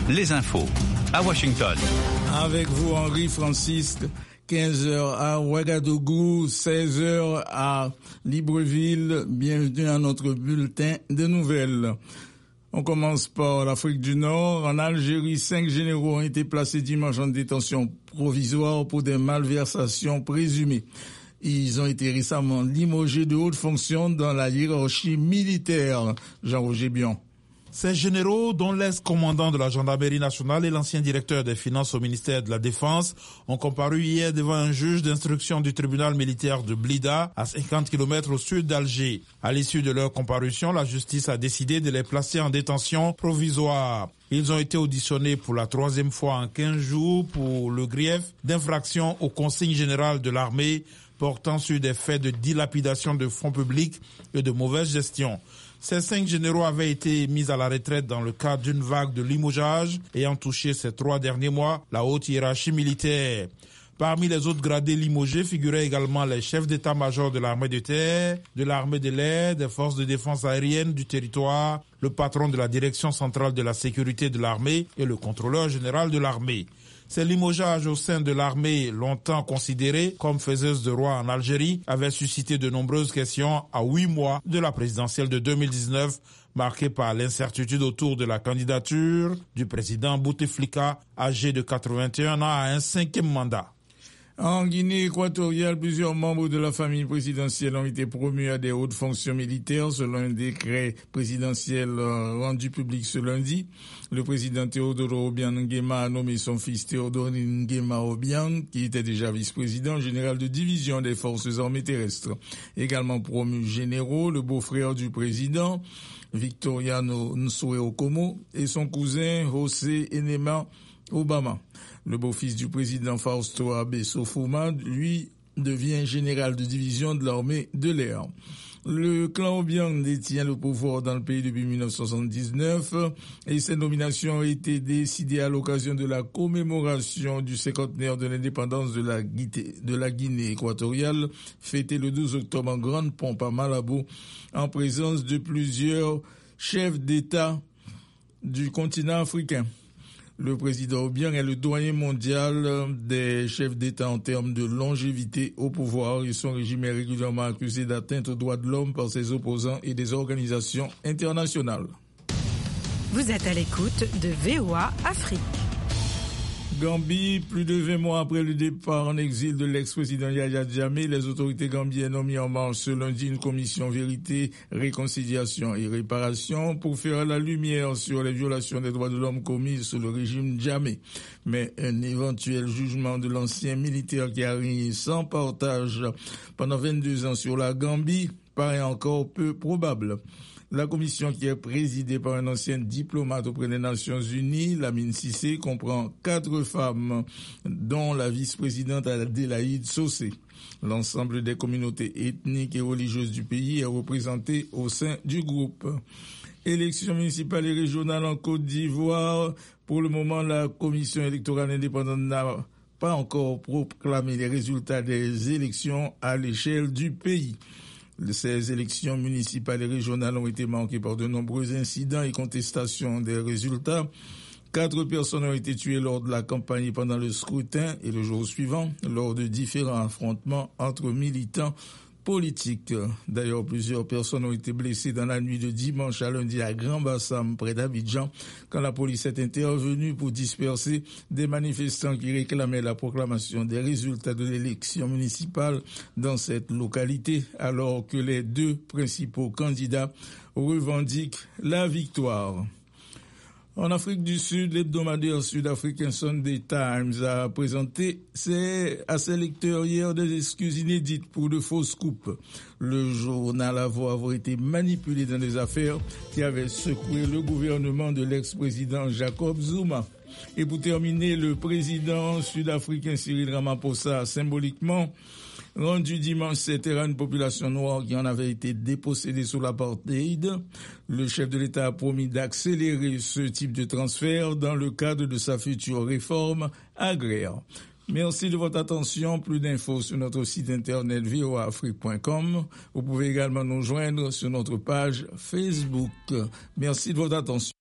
les infos à Washington. Avec vous, Henri Francisque, 15h à Ouagadougou, 16h à Libreville. Bienvenue à notre bulletin de nouvelles. On commence par l'Afrique du Nord. En Algérie, 5 généraux ont été placés dimanche en détention provisoire pour des malversations présumées. Ils ont été récemment limogés de hautes fonctions dans la hiérarchie militaire. Jean-Roger Bion. Ces généraux, dont l'ex-commandant de la gendarmerie nationale et l'ancien directeur des finances au ministère de la Défense, ont comparu hier devant un juge d'instruction du tribunal militaire de Blida, à 50 km au sud d'Alger. À l'issue de leur comparution, la justice a décidé de les placer en détention provisoire. Ils ont été auditionnés pour la 3e fois en 15 jours pour le grief d'infraction aux consignes générales de l'armée portant sur des faits de dilapidation de fonds publics et de mauvaise gestion. Ces 5 généraux avaient été mis à la retraite dans le cadre d'une vague de limogeage ayant touché ces 3 derniers mois la haute hiérarchie militaire. Parmi les autres gradés limogés figuraient également les chefs d'état-major de l'armée de terre, de l'armée de l'air, des forces de défense aérienne du territoire, le patron de la direction centrale de la sécurité de l'armée et le contrôleur général de l'armée. Ces limogeages au sein de l'armée, longtemps considérés comme faiseuses de roi en Algérie, avaient suscité de nombreuses questions à 8 mois de la présidentielle de 2019, marquée par l'incertitude autour de la candidature du président Bouteflika, âgé de 81 ans, à un 5e mandat. En Guinée équatoriale, plusieurs membres de la famille présidentielle ont été promus à des hautes fonctions militaires selon un décret présidentiel rendu public ce lundi. Le président Teodoro Obiang Nguema a nommé son fils Théodore Nguema Obiang, qui était déjà vice-président général de division des forces armées terrestres. Également promus généraux, le beau-frère du président, Victoriano Nsoe Okomo, et son cousin José Enema Obama. Le beau-fils du président Fausto Abe Sofouma, lui, devient général de division de l'armée de l'air. Le clan Obiang détient le pouvoir dans le pays depuis 1979 et ces nominations ont été décidées à l'occasion de la commémoration du 50e de l'indépendance de la Guinée équatoriale, fêtée le 12 octobre en grande pompe à Malabo, en présence de plusieurs chefs d'État du continent africain. Le président Obiang est le doyen mondial des chefs d'État en termes de longévité au pouvoir et son régime est régulièrement accusé d'atteinte aux droits de l'homme par ses opposants et des organisations internationales. Vous êtes à l'écoute de VOA Afrique. Gambie, plus de 20 mois après le départ en exil de l'ex-président Yahya Jammeh, les autorités gambiennes ont mis en marche ce lundi une commission vérité, réconciliation et réparation pour faire la lumière sur les violations des droits de l'homme commises sous le régime Jammeh. Mais un éventuel jugement de l'ancien militaire qui a régné sans partage pendant 22 ans sur la Gambie paraît encore peu probable. La commission, qui est présidée par un ancien diplomate auprès des Nations Unies, Lamine Cissé, comprend 4 femmes, dont la vice-présidente Adélaïde Socé. L'ensemble des communautés ethniques et religieuses du pays est représenté au sein du groupe. Élections municipales et régionales en Côte d'Ivoire. Pour le moment, la commission électorale indépendante n'a pas encore proclamé les résultats des élections à l'échelle du pays. Ces élections municipales et régionales ont été marquées par de nombreux incidents et contestations des résultats. 4 personnes ont été tuées lors de la campagne pendant le scrutin et le jour suivant, lors de différents affrontements entre militants politique. D'ailleurs, plusieurs personnes ont été blessées dans la nuit de dimanche à lundi à Grand-Bassam, près d'Abidjan, quand la police est intervenue pour disperser des manifestants qui réclamaient la proclamation des résultats de l'élection municipale dans cette localité, alors que les 2 principaux candidats revendiquent la victoire. En Afrique du Sud, l'hebdomadaire sud-africain Sunday Times a présenté à ses lecteurs hier des excuses inédites pour de fausses coupes. Le journal avoue avoir été manipulé dans des affaires qui avaient secoué le gouvernement de l'ex-président Jacob Zuma. Et pour terminer, le président sud-africain Cyril Ramaphosa a symboliquement rendu dimanche ses terres à une population noire qui en avait été dépossédée sous l'apartheid. Le chef de l'État a promis d'accélérer ce type de transfert dans le cadre de sa future réforme agraire. Merci de votre attention. Plus d'infos sur notre site internet voaafrique.com. Vous pouvez également nous joindre sur notre page Facebook. Merci de votre attention.